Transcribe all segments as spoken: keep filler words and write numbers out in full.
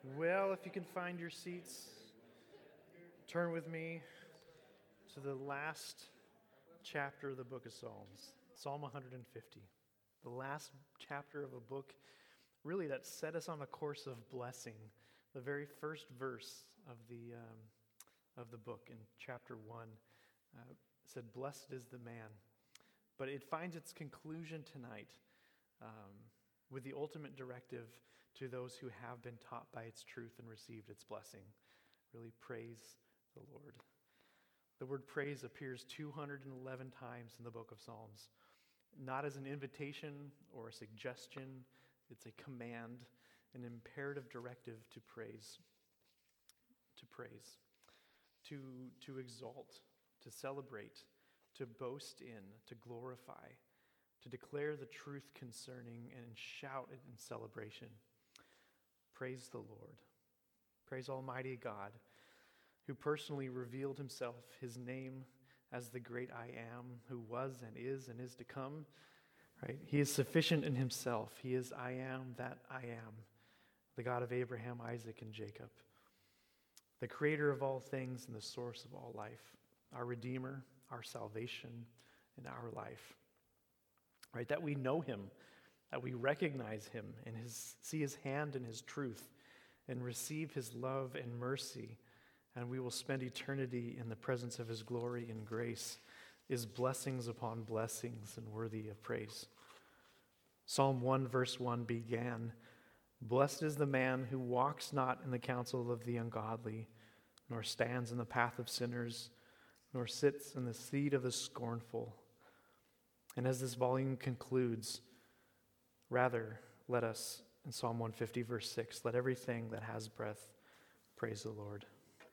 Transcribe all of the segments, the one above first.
Well, if you can find your seats, turn with me to the last chapter of the book of Psalms, Psalm one hundred fifty. The last chapter of a book, really, that set us on a course of blessing. The very first verse of the um, of the book in chapter one uh, said, "Blessed is the man." But it finds its conclusion tonight um, with the ultimate directive to those who have been taught by its truth and received its blessing. Really praise the Lord. The word praise appears two hundred eleven times in the book of Psalms, not as an invitation or a suggestion. It's a command, an imperative directive to praise, to praise, to, to exalt, to celebrate, to boast in, to glorify, to declare the truth concerning and shout it in celebration. Praise the Lord. Praise Almighty God, who personally revealed himself, his name as the great I am, who was and is and is to come. Right? He is sufficient in himself. He is I am that I am, the God of Abraham, Isaac, and Jacob, the creator of all things and the source of all life, our Redeemer, our salvation, and our life. Right? That we know him, that we recognize him and his, see his hand in his truth and receive his love and mercy, and we will spend eternity in the presence of his glory and grace, is blessings upon blessings and worthy of praise. Psalm one verse one began, "Blessed is the man who walks not in the counsel of the ungodly, nor stands in the path of sinners, nor sits in the seat of the scornful." And as this volume concludes, rather, let us, in Psalm one fifty, verse six, let everything that has breath praise the Lord.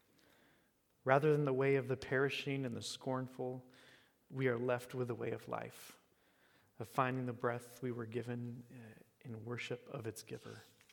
Rather than the way of the perishing and the scornful, we are left with the way of life, of finding the breath we were given in worship of its giver.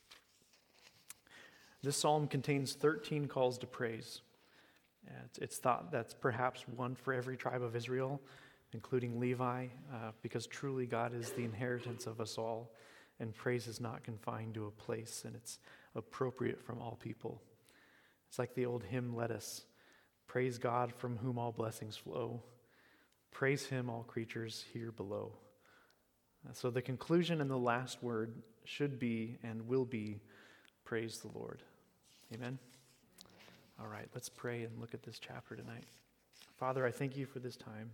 This psalm contains thirteen calls to praise. It's thought that's perhaps one for every tribe of Israel, including Levi, uh, because truly God is the inheritance of us all, and praise is not confined to a place, and it's appropriate from all people. It's like the old hymn led us, "Praise God from whom all blessings flow. Praise him, all creatures here below." Uh, so the conclusion and the last word should be and will be, praise the Lord. Amen? All right, let's pray and look at this chapter tonight. Father, I thank you for this time.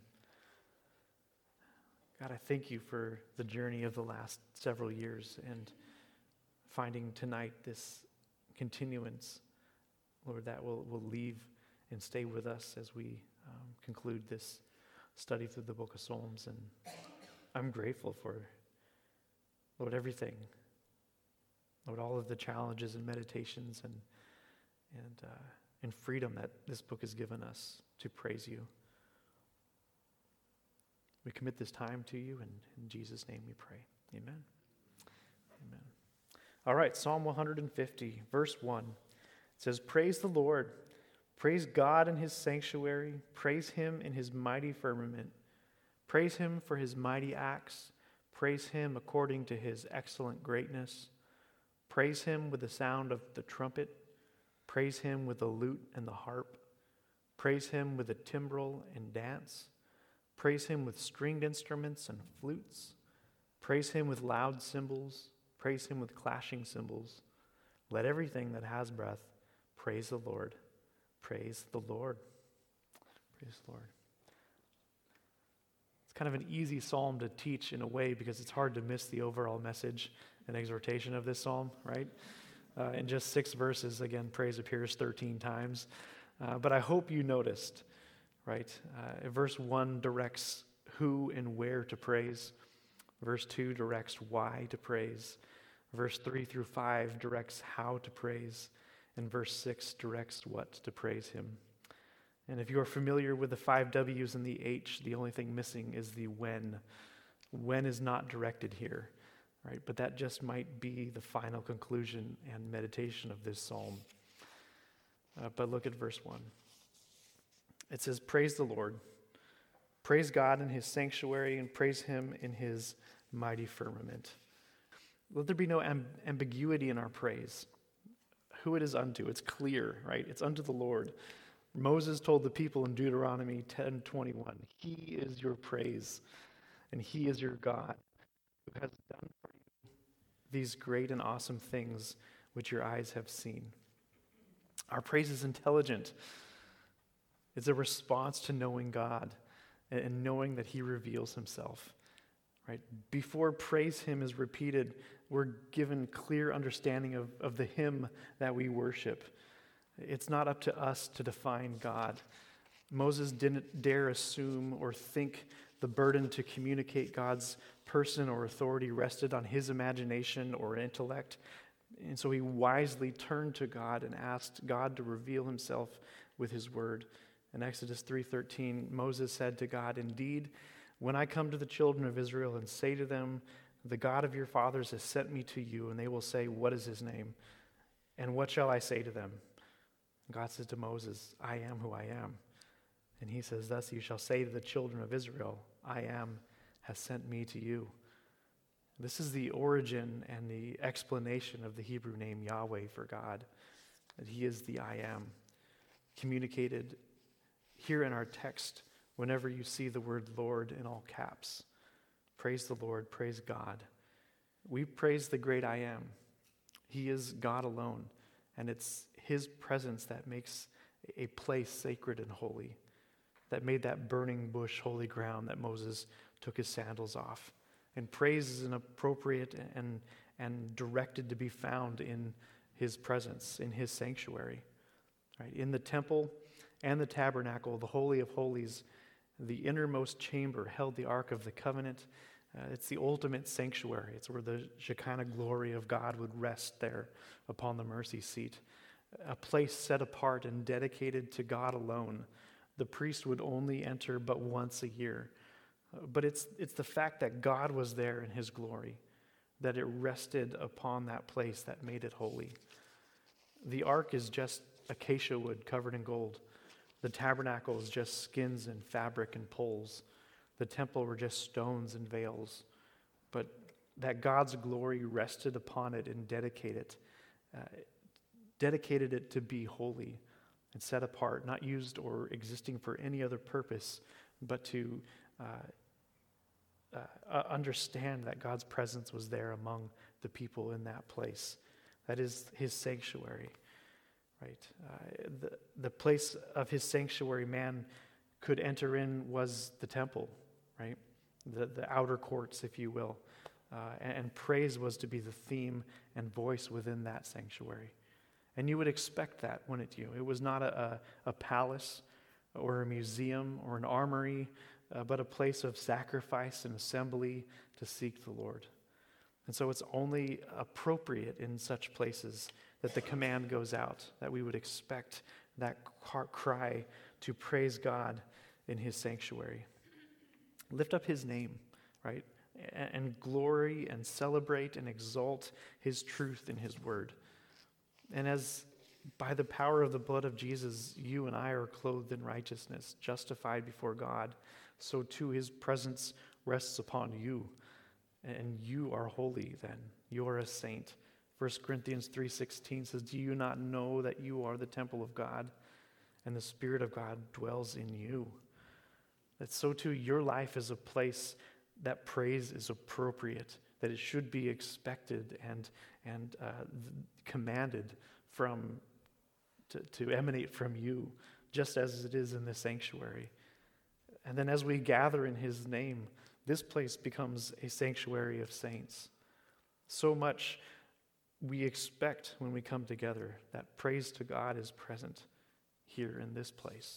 God, I thank you for the journey of the last several years and finding tonight this continuance, Lord, that will, will leave and stay with us as we um, conclude this study through the book of Psalms. And I'm grateful for, Lord, everything. Lord, all of the challenges and meditations and, and, uh, and freedom that this book has given us to praise you. We commit this time to you, and in Jesus' name we pray. Amen. Amen. All right, Psalm one hundred fifty, verse one. It says, "Praise the Lord. Praise God in his sanctuary. Praise him in his mighty firmament. Praise him for his mighty acts. Praise him according to his excellent greatness. Praise him with the sound of the trumpet. Praise him with the lute and the harp. Praise him with the timbrel and dance. Praise him with stringed instruments and flutes. Praise him with loud cymbals. Praise him with clashing cymbals. Let everything that has breath praise the Lord. Praise the Lord." Praise the Lord. It's kind of an easy psalm to teach in a way because it's hard to miss the overall message and exhortation of this psalm, right? Uh, in just six verses, again, praise appears thirteen times. Uh, but I hope you noticed, right? Uh, verse one directs who and where to praise. Verse two directs why to praise. Verse three through five directs how to praise. And verse six directs what to praise him. And if you are familiar with the five W's and the H, the only thing missing is the when. When is not directed here, right? But that just might be the final conclusion and meditation of this psalm. Uh, but look at verse one. It says, "Praise the Lord. Praise God in his sanctuary and praise him in his mighty firmament." Let there be no amb- ambiguity in our praise. who it is unto. It's clear, right? It's unto the Lord. Moses told the people in Deuteronomy ten twenty-one, He is your praise, and He is your God, who has done for you these great and awesome things which your eyes have seen. Our praise is intelligent. It's a response to knowing God and knowing that He reveals Himself. Right? Before praise Him is repeated, we're given clear understanding of, of the Him that we worship. It's not up to us to define God. Moses didn't dare assume or think the burden to communicate God's person or authority rested on his imagination or intellect. And so he wisely turned to God and asked God to reveal Himself with His word. In Exodus three thirteen, Moses said to God, Indeed, when I come to the children of Israel and say to them, The God of your fathers has sent me to you, and they will say, What is His name? And what shall I say to them? God says to Moses, I am who I am. And He says, Thus you shall say to the children of Israel, I am has sent me to you. This is the origin and the explanation of the Hebrew name Yahweh for God, that He is the I am, communicated here in our text whenever you see the word Lord in all caps. Praise the Lord, praise God. We praise the great I am. He is God alone, and it's His presence that makes a place sacred and holy, that made that burning bush holy ground that Moses took his sandals off. And praise is an appropriate and, and directed to be found in His presence, in His sanctuary. Right? In the temple and the tabernacle, the Holy of Holies, the innermost chamber held the Ark of the Covenant. Uh, it's the ultimate sanctuary. It's where the Shekinah glory of God would rest there upon the mercy seat. A place set apart and dedicated to God alone. The priest would only enter but once a year. Uh, but it's, it's the fact that God was there in His glory, that it rested upon that place that made it holy. The ark is just acacia wood covered in gold. The tabernacle is just skins and fabric and poles. The temple were just stones and veils. But that God's glory rested upon it and dedicated it, uh, dedicated it to be holy and set apart, not used or existing for any other purpose, but to uh, uh, understand that God's presence was there among the people in that place. That is His sanctuary. Right. Uh, the, the place of His sanctuary man could enter in was the temple, right? The, the outer courts, if you will. Uh, and, and praise was to be the theme and voice within that sanctuary. And you would expect that, wouldn't you? It was not a, a, a palace or a museum or an armory, uh, but a place of sacrifice and assembly to seek the Lord. And so it's only appropriate in such places that the command goes out, that we would expect that cry to praise God in His sanctuary. Lift up His name, right? And glory and celebrate and exalt His truth in His word. And as by the power of the blood of Jesus, you and I are clothed in righteousness, justified before God, so too His presence rests upon you. And you are holy then. You are a saint. First Corinthians three sixteen says, Do you not know that you are the temple of God and the Spirit of God dwells in you? That so too your life is a place that praise is appropriate, that it should be expected and, and uh, commanded from to, to emanate from you, just as it is in the sanctuary. And then as we gather in His name, this place becomes a sanctuary of saints. So much we expect when we come together that praise to God is present here in this place.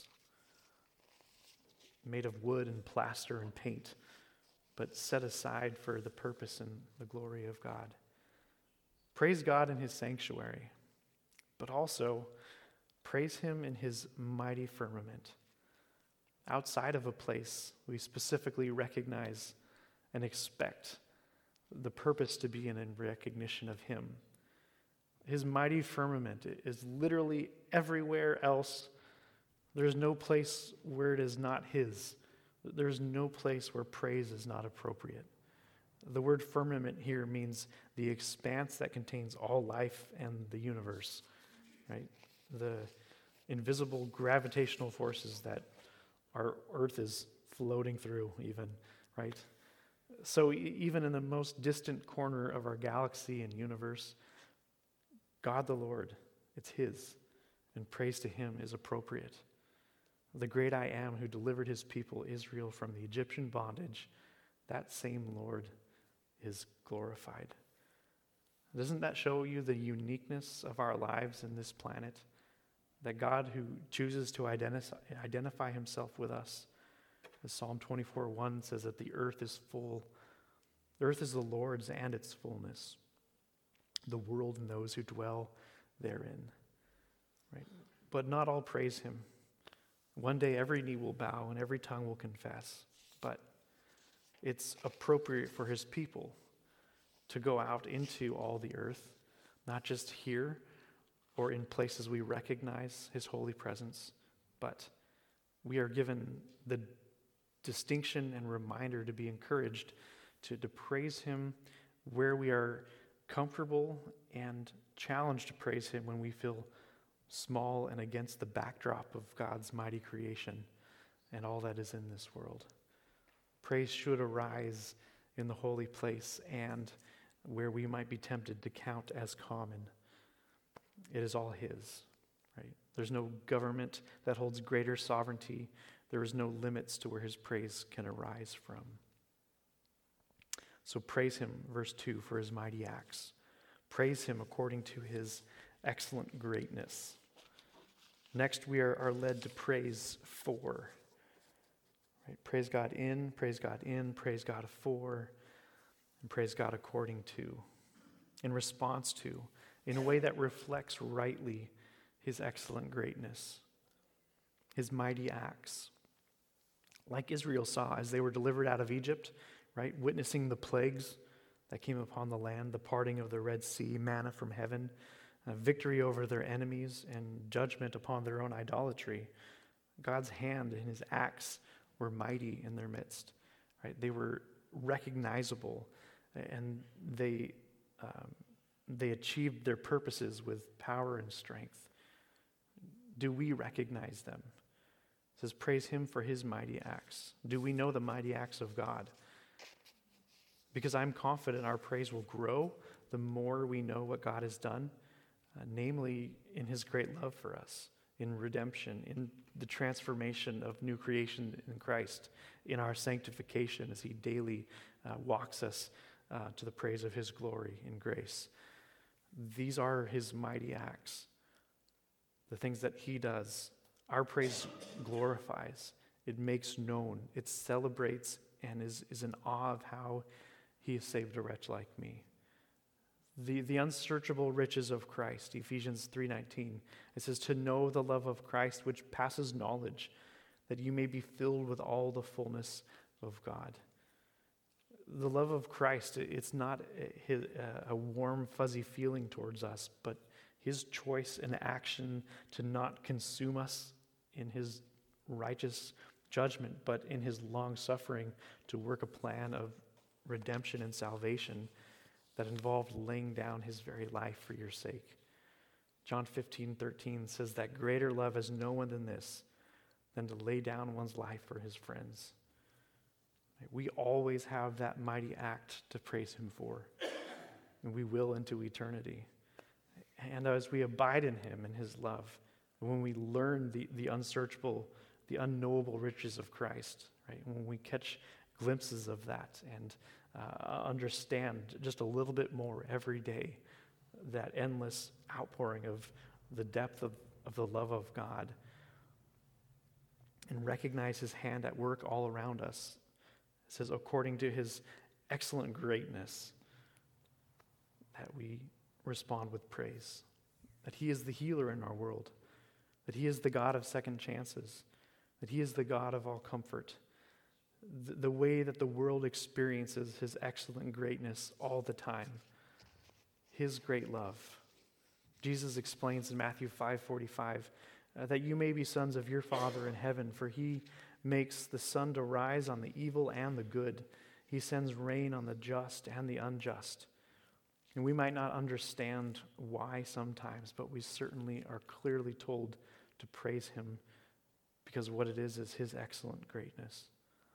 Made of wood and plaster and paint, but set aside for the purpose and the glory of God. Praise God in His sanctuary, but also praise Him in His mighty firmament. Outside of a place, we specifically recognize and expect the purpose to be in recognition of Him. His mighty firmament is literally everywhere else. There's no place where it is not His. There's no place where praise is not appropriate. The word firmament here means the expanse that contains all life and the universe. right? The invisible gravitational forces that our earth is floating through even, right? So e- even in the most distant corner of our galaxy and universe, God the Lord, it's his, and praise to him is appropriate. The great I am who delivered his people Israel from the Egyptian bondage, that same Lord is glorified. Doesn't that show you the uniqueness of our lives in this planet? That God who chooses to identify, identify himself with us. As Psalm twenty-four one says that the earth is full. The earth is the Lord's and its fullness. The world and those who dwell therein. Right? But not all praise him. One day every knee will bow and every tongue will confess. But it's appropriate for his people to go out into all the earth, not just here or in places we recognize his holy presence, but we are given the distinction and reminder to be encouraged to, to praise him where we are comfortable and challenged to praise him when we feel small and against the backdrop of God's mighty creation and all that is in this world. Praise should arise in the holy place and where we might be tempted to count as common. It is all his, right? There's no government that holds greater sovereignty. There is no limits to where his praise can arise from. So praise him, verse two, for his mighty acts. Praise him according to his excellent greatness. Next, we are, are led to praise for. Right? Praise God in, praise God in, praise God for, and praise God according to, in response to, in a way that reflects rightly his excellent greatness, his mighty acts. Like Israel saw as they were delivered out of Egypt, right? Witnessing the plagues that came upon the land, the parting of the Red Sea, manna from heaven, uh, victory over their enemies, and judgment upon their own idolatry. God's hand and his acts were mighty in their midst, right? They were recognizable, and they um, they achieved their purposes with power and strength. Do we recognize them? It says, praise him for his mighty acts. Do we know the mighty acts of God? Because I'm confident our praise will grow the more we know what God has done, uh, namely in his great love for us, in redemption, in the transformation of new creation in Christ, in our sanctification as he daily uh, walks us uh, to the praise of his glory and grace. These are his mighty acts, the things that he does. Our praise glorifies, it makes known, it celebrates, and is, is in awe of how he has saved a wretch like me. The, the unsearchable riches of Christ, Ephesians three nineteen. It says, to know the love of Christ which passes knowledge, that you may be filled with all the fullness of God. The love of Christ, it's not a, a warm, fuzzy feeling towards us, but his choice and action to not consume us in his righteous judgment, but in his long suffering to work a plan of redemption and salvation that involved laying down his very life for your sake. John fifteen thirteen says that greater love has no one than this, than to lay down one's life for his friends. We always have that mighty act to praise him for, and we will into eternity. And as we abide in him and his love, when we learn the, the unsearchable, the unknowable riches of Christ, right? When we catch glimpses of that and uh, understand just a little bit more every day that endless outpouring of the depth of, of the love of God, and recognize his hand at work all around us. It says, according to his excellent greatness, that we respond with praise. That he is the healer in our world. That he is the God of second chances. That he is the God of all comfort. The, the way that the world experiences his excellent greatness all the time. His great love. Jesus explains in Matthew five forty-five uh, that you may be sons of your Father in heaven, for he makes the sun to rise on the evil and the good. He sends rain on the just and the unjust. And we might not understand why sometimes, but we certainly are clearly told to praise him because what it is is his excellent greatness.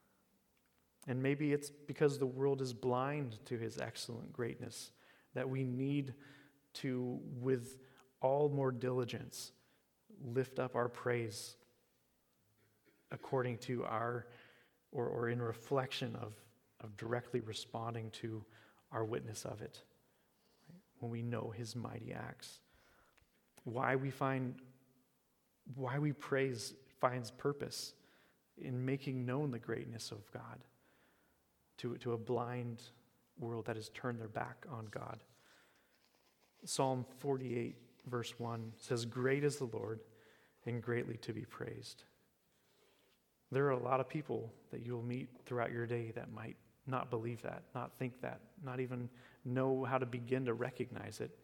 And maybe it's because the world is blind to his excellent greatness that we need to, with all more diligence, lift up our praise according to our, or, or in reflection of, of directly responding to our witness of it, right? When we know his mighty acts. Why we find, why we praise finds purpose in making known the greatness of God to, to a blind world that has turned their back on God. Psalm forty-eight, verse one says, "Great is the Lord, and greatly to be praised." There are a lot of people that you'll meet throughout your day that might not believe that, not think that, not even know how to begin to recognize it.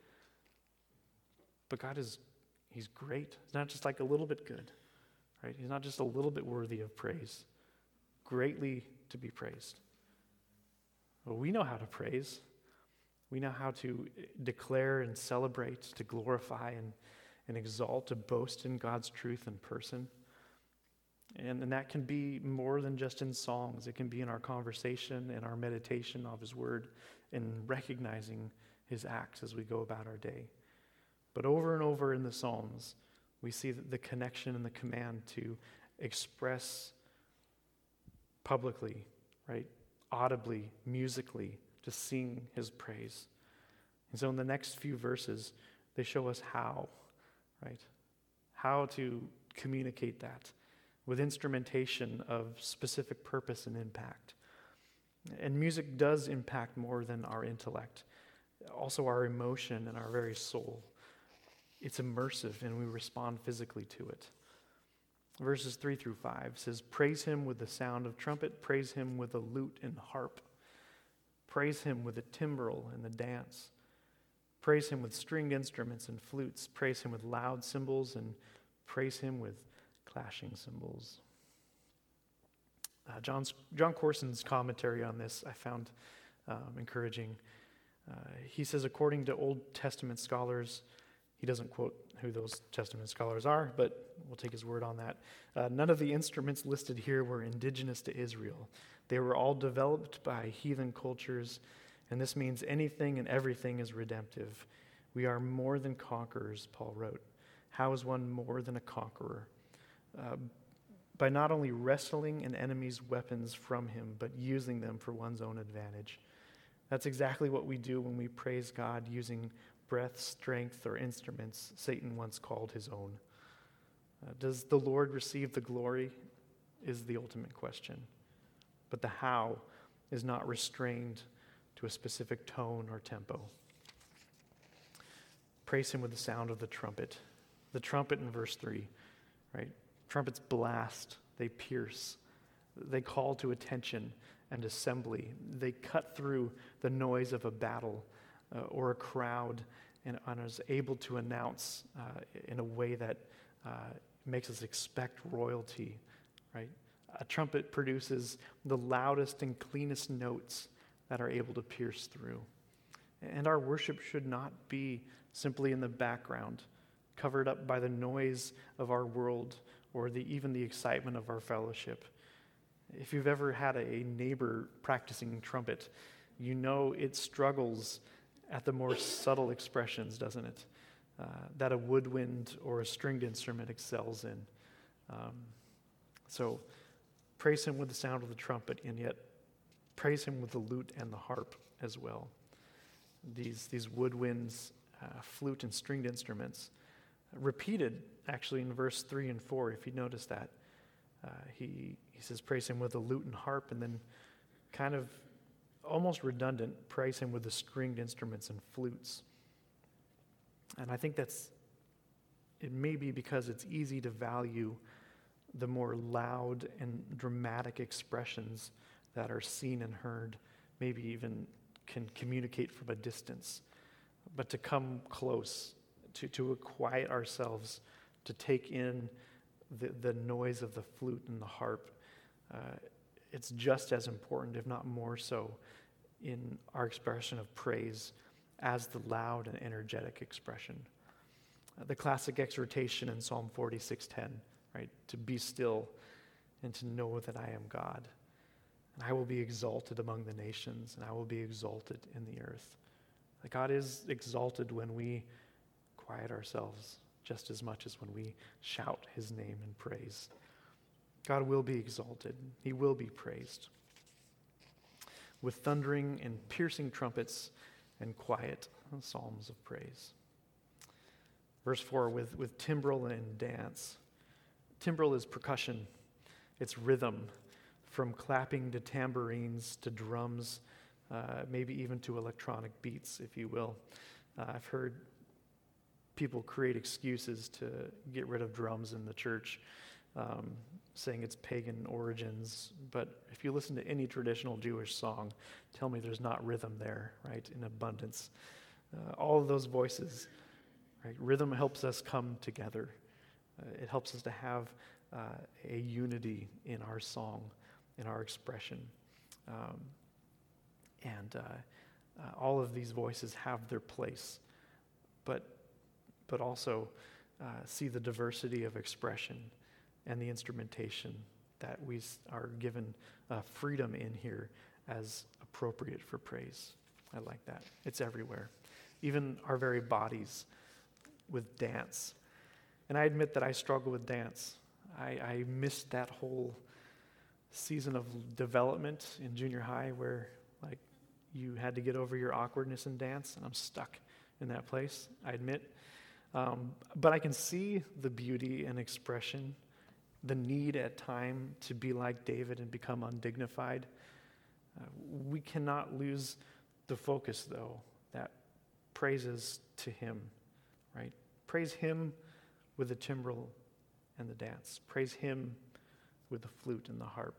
But God is, he's great. He's not just like a little bit good, right? He's not just a little bit worthy of praise. Greatly to be praised. Well, we know how to praise. We know how to declare and celebrate, to glorify and, and exalt, to boast in God's truth in person. And, and that can be more than just in songs. It can be in our conversation, in our meditation of his word, in recognizing his acts as we go about our day. But over and over in the Psalms, we see that the connection and the command to express publicly, right, audibly, musically, to sing his praise. And so in the next few verses, they show us how, right? How to communicate that with instrumentation of specific purpose and impact. And music does impact more than our intellect, also our emotion and our very soul. It's immersive and we respond physically to it. Verses three through five says, "Praise him with the sound of trumpet, praise him with a lute and harp. Praise him with the timbrel and the dance. Praise him with stringed instruments and flutes. Praise him with loud cymbals and praise him with clashing cymbals." Uh, John's, John Corson's commentary on this I found um, encouraging. Uh, he says, according to Old Testament scholars, he doesn't quote who those Testament scholars are, but we'll take his word on that. Uh, none of the instruments listed here were indigenous to Israel. They were all developed by heathen cultures, and this means anything and everything is redemptive. We are more than conquerors, Paul wrote. How is one more than a conqueror? Uh, by not only wrestling an enemy's weapons from him, but using them for one's own advantage. That's exactly what we do when we praise God using breath, strength, or instruments Satan once called his own. Uh, does the Lord receive the glory is the ultimate question. But the how is not restrained to a specific tone or tempo. Praise him with the sound of the trumpet. The trumpet in verse three, right? Trumpets blast, they pierce, they call to attention and assembly. They cut through the noise of a battle uh, or a crowd and, and is able to announce uh, in a way that uh, makes us expect royalty, right? A trumpet produces the loudest and cleanest notes that are able to pierce through. And our worship should not be simply in the background, covered up by the noise of our world or the, even the excitement of our fellowship. If you've ever had a neighbor practicing trumpet, you know it struggles at the more subtle expressions, doesn't it? Uh, that a woodwind or a stringed instrument excels in. Um, so praise him with the sound of the trumpet, and yet praise him with the lute and the harp as well. These, these woodwinds, uh, flute and stringed instruments, repeated actually in verse three and four, if you notice that. Uh, he, he says praise him with the lute and harp, and then kind of almost redundant, praise him with the stringed instruments and flutes. And I think that's, it may be because it's easy to value the more loud and dramatic expressions that are seen and heard, maybe even can communicate from a distance. But to come close, to, to quiet ourselves, to take in the, the noise of the flute and the harp, uh, it's just as important, if not more so, in our expression of praise as the loud and energetic expression. Uh, the classic exhortation in Psalm forty-six ten, right? To be still and to know that I am God. And I will be exalted among the nations, and I will be exalted in the earth. That God is exalted when we quiet ourselves just as much as when we shout his name in praise. God will be exalted. He will be praised. With thundering and piercing trumpets and quiet psalms of praise. Verse four, with, with timbrel and dance. Timbrel is percussion. It's rhythm, from clapping to tambourines to drums, uh, maybe even to electronic beats, if you will. Uh, I've heard people create excuses to get rid of drums in the church, um, saying it's pagan origins. But if you listen to any traditional Jewish song, tell me there's not rhythm there, right, in abundance. Uh, all of those voices, right? Rhythm helps us come together. Uh, it helps us to have uh, a unity in our song, in our expression. Um, and uh, uh, all of these voices have their place, but but also uh, see the diversity of expression and the instrumentation that we are given uh, freedom in here as appropriate for praise. I like that. It's everywhere. Even our very bodies with dance. And I admit that I struggle with dance. I, I missed that whole season of development in junior high where like you had to get over your awkwardness in dance, and I'm stuck in that place, I admit. Um, but I can see the beauty and expression, the need at time to be like David and become undignified. Uh, we cannot lose the focus, though, that praises to him, right? Praise him with the timbrel and the dance. Praise him with the flute and the harp.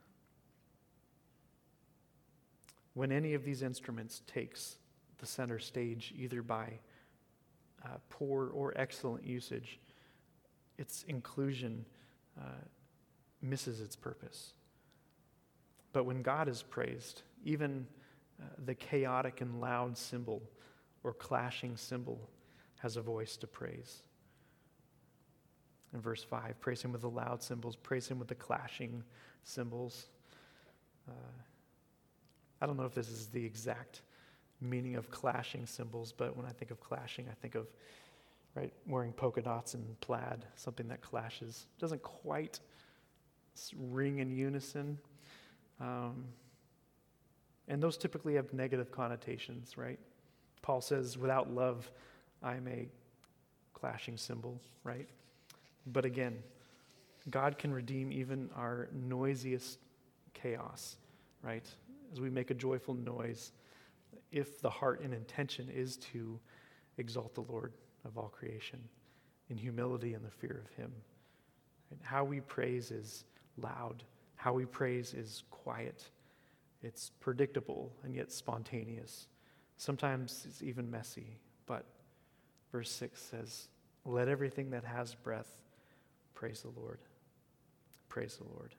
When any of these instruments takes the center stage, either by uh, poor or excellent usage, its inclusion uh, misses its purpose. But when God is praised, even uh, the chaotic and loud cymbal or clashing cymbal has a voice to praise. In verse five, praise him with the loud cymbals, praise him with the clashing cymbals. Uh, I don't know if this is the exact meaning of clashing cymbals, but when I think of clashing, I think of, right, wearing polka dots and plaid, something that clashes. Doesn't quite ring in unison. Um, and those typically have negative connotations, right? Paul says, without love, I'm a clashing cymbal, right? But again, God can redeem even our noisiest chaos, right? As we make a joyful noise, if the heart and intention is to exalt the Lord of all creation in humility and the fear of him. And how we praise is loud. How we praise is quiet. It's predictable and yet spontaneous. Sometimes it's even messy, but verse six says, let everything that has breath praise the Lord. Praise the Lord.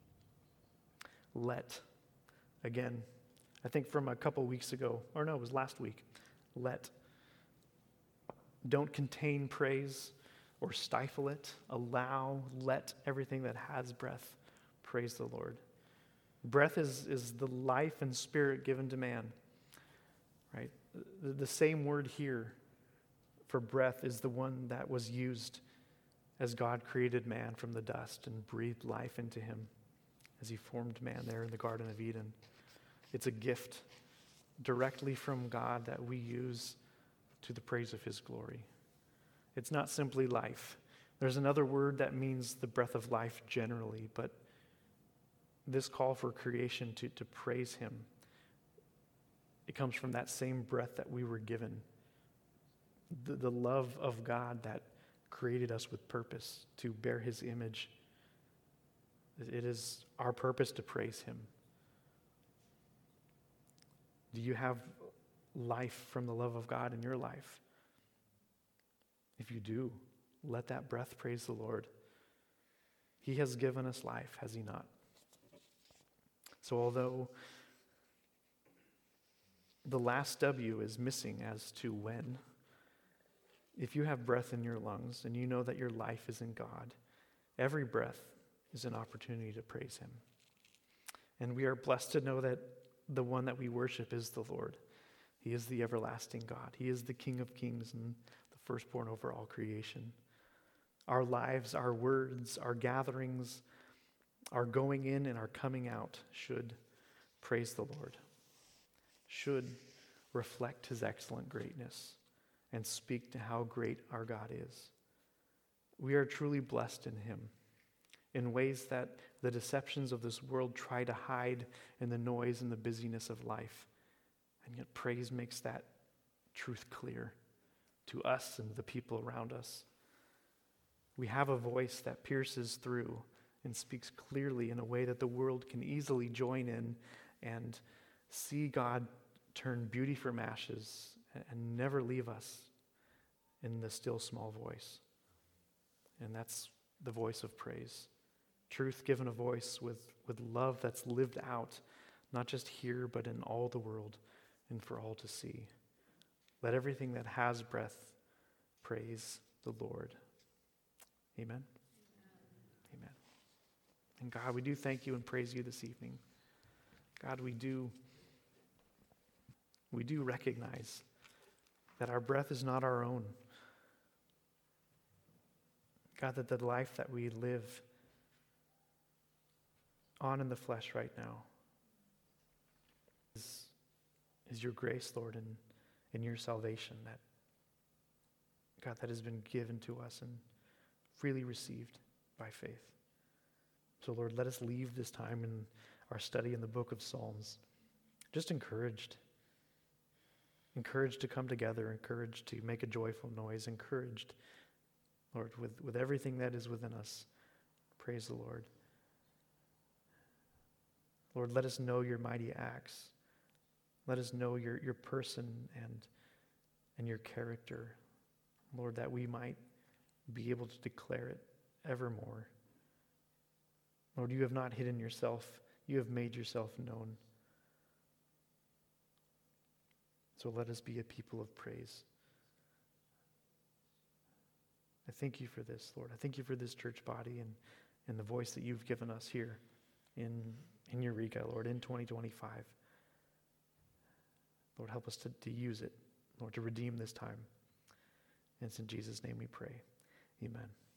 Let, again, I think from a couple weeks ago, or no, it was last week, let. Don't contain praise or stifle it. Allow, let everything that has breath praise the Lord. Breath is, is the life and spirit given to man, right? The, the same word here for breath is the one that was used as God created man from the dust and breathed life into him as he formed man there in the Garden of Eden. It's a gift directly from God that we use to the praise of his glory. It's not simply life. There's another word that means the breath of life generally, but this call for creation to, to praise him, it comes from that same breath that we were given. The, the love of God that created us with purpose to bear his image. It is our purpose to praise him. Do you have life from the love of God in your life? If you do, let that breath praise the Lord. He has given us life, has he not? So although the last W is missing as to when. If you have breath in your lungs and you know that your life is in God, every breath is an opportunity to praise him. And we are blessed to know that the one that we worship is the Lord. He is the everlasting God. He is the King of kings and the firstborn over all creation. Our lives, our words, our gatherings, our going in and our coming out should praise the Lord, should reflect his excellent greatness and speak to how great our God is. We are truly blessed in him in ways that the deceptions of this world try to hide in the noise and the busyness of life. And yet praise makes that truth clear to us and the people around us. We have a voice that pierces through and speaks clearly in a way that the world can easily join in and see God turn beauty from ashes and never leave us in the still small voice. And that's the voice of praise. Truth given a voice with, with love that's lived out, not just here, but in all the world and for all to see. Let everything that has breath praise the Lord. Amen. Amen. Amen. And God, we do thank you and praise you this evening. God, we do, we do recognize that our breath is not our own. God, that the life that we live on in the flesh right now is, is your grace, Lord, and, and your salvation that, God, that has been given to us and freely received by faith. So, Lord, let us leave this time in our study in the book of Psalms just encouraged. Encouraged to come together, encouraged to make a joyful noise, encouraged, Lord, with, with everything that is within us. Praise the Lord. Lord, let us know your mighty acts. Let us know your, your person and, and your character. Lord, that we might be able to declare it evermore. Lord, you have not hidden yourself. You have made yourself known. So let us be a people of praise. I thank you for this, Lord. I thank you for this church body and, and the voice that you've given us here in, in Eureka, Lord, in twenty twenty-five. Lord, help us to, to use it, Lord, to redeem this time. And it's in Jesus' name we pray. Amen.